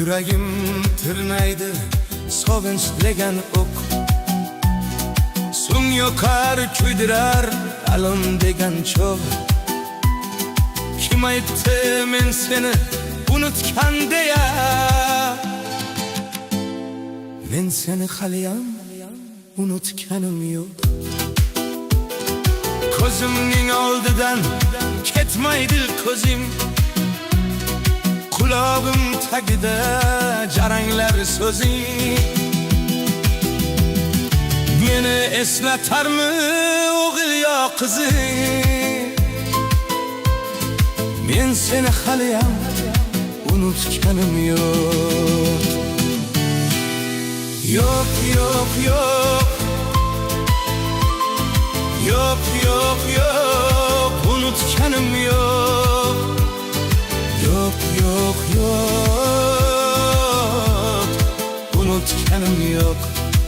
Yuragim tirnaydi sovinchlegan o'q, so'ng yoqar kuydirar alam degan cho'g'. Kim aytdi men seni unutgan deya, men seni haliyam unutganim yo'q. Ko'zimning oldidan ketmaydi ko'zing, qulog'im tagida jaranglar so'zing. Meni eslatarmi o'g'il yo qizing, men seni haliyam unutganim yo'q. Yo'q, yo'q, yo'q, yo'q, yo'q, yo'q, unutganim yo'q. Yo'q, yo'q, yo'q, unutganim yo'q.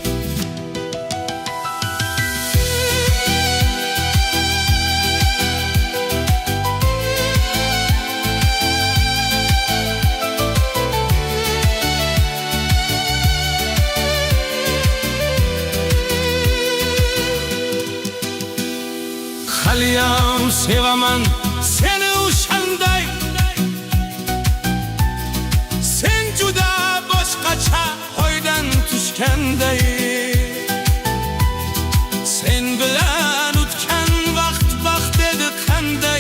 Haliyam sevaman seni o'shanday, sen juda boshqacha hoydan tushganday. Sen bilan o'tgan vaqt baxt edi qanday,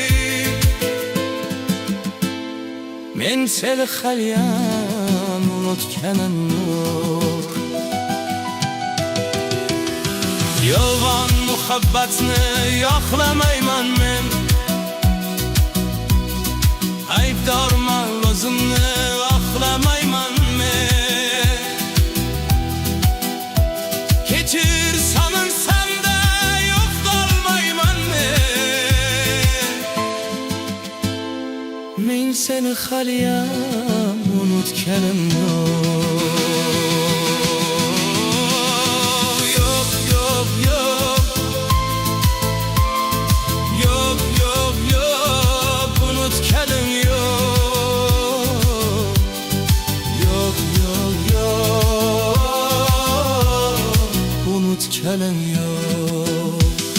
men seni haliyam unutganim yo'q. Yolg'on muhabbatni yoqlamayman men, aybdorman o'zimni oqlamayman men. Kechir so'ninsam-da yo'q qolmayman men, men seni haliyam unutganim yo'q. Unutganim yo'q.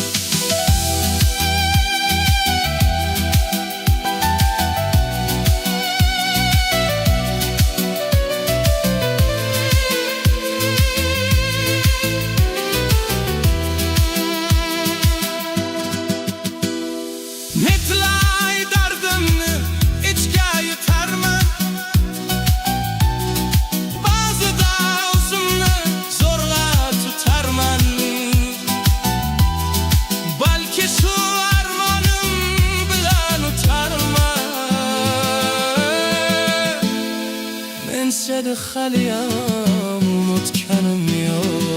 Netlay dardimni ichga yutarman, ba'zida o'zimni zo'rg'a tutarman. Balki shu armonim bilan o'tarman, men seni haliyam unutganim yo'q.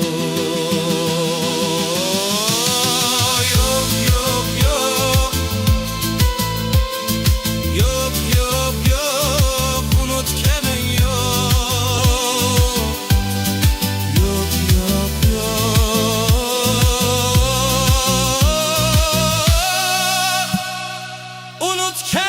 Unutken